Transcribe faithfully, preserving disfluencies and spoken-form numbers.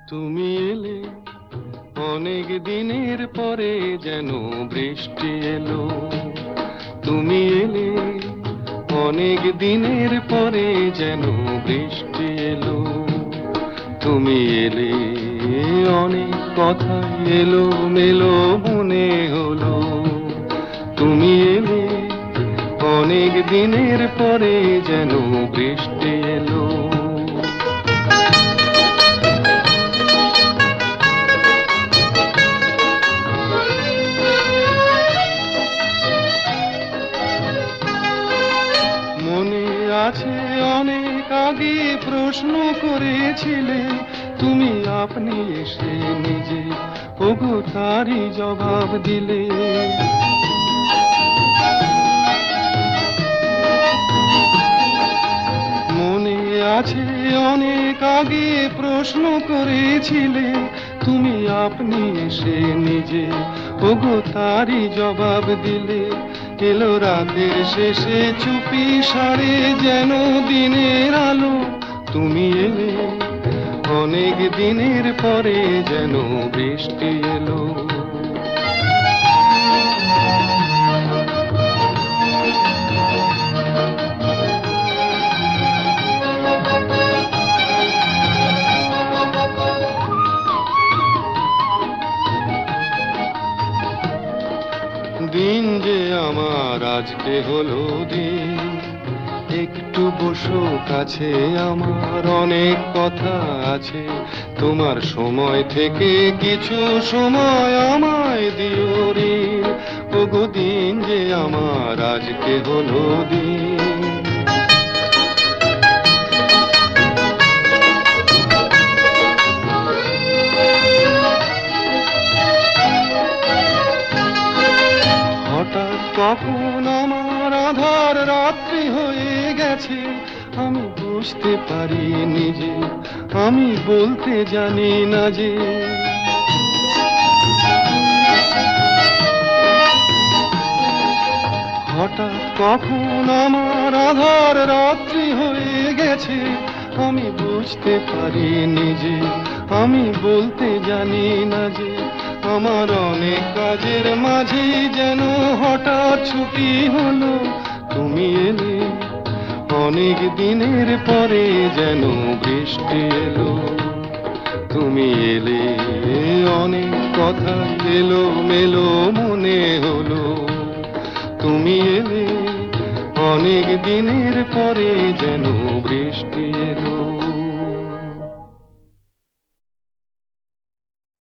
তুমি এলে অনেক দিনের পরে, যেন বৃষ্টি এলো। তুমি এলে অনেক দিনের পরে, যেন বৃষ্টি এলো। তুমি এলে অনেক কথা এলো মেলো মনে হলো। তুমি এলে অনেক দিনের পরে, যেন বৃষ্টি এলো। মনে আছে অনেক আগে প্রশ্ন করেছিলে তুমি, আপনি এসে নিজে ওগো তারই জবাব দিলে। মনে আছে অনেক আগে প্রশ্ন করেছিলে তুমি, আপনি এসে নিজে ওগো তারই জবাব দিলে। এলো রাতের শেষে চুপি সারে, যেন দিনের আলো। তুমি এলে অনেক দিনের পরে, যেন বৃষ্টি এলো। দিন যে আমার আজকে হলো দিন, একটু বসো কাছে, আমার অনেক কথা আছে। তোমার সময় থেকে কিছু সময় আমায় দিও ঋণ। ওগো দিন যে আমার আজকে হলো দিন। হঠাৎ কখন আমার আধার রাত্রি হয়ে গেছে, আমি বুঝতে পারি নিজে, আমি বলতে জানি না যে। হঠাৎ কখন আমার আধার রাত্রি হয়ে গেছে, আমি বুঝতে পারি নিজে, আমি বলতে জানি না যে। আমার অনেক কাজের মাঝে যেন হঠাৎ ছুটি হলো। তুমি এলে অনেক দিনের পরে, যেন বৃষ্টি এলো। তুমি এলে অনেক কথা এলো মেলো মনে হলো। তুমি এলে অনেক দিনের পরে, যেন বৃষ্টি এলো।